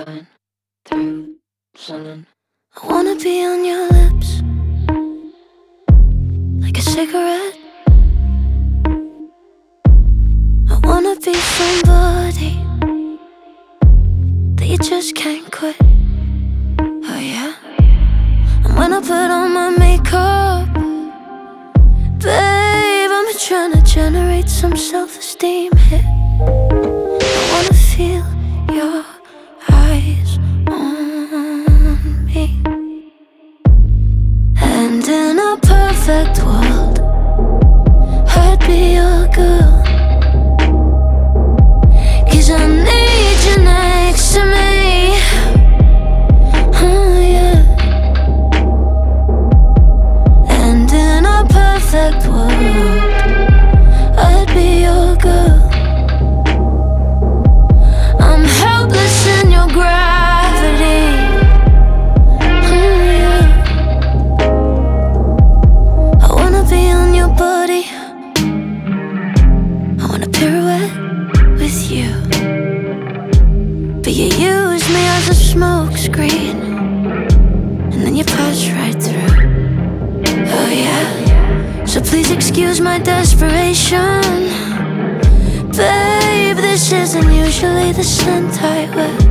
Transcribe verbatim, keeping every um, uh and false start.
going through something. I wanna be on your lips, like a cigarette. I wanna be somebody that you just can't quit. Oh yeah. And when I put on my makeup, babe, I'm trying to generate some self-esteem hit. I wanna feel your eyes on me. And in a perfect world, I'd be your girl, 'cause I need you next to me. Oh yeah. And in a perfect world, I'd be your girl. I'm helpless in your gravity. Oh yeah. I wanna be on your body. I wanna pirouette with you, but you use me as a smoke screen, and then you pass right through. Oh yeah. So please excuse my desperation, babe, this isn't usually the scent I wear.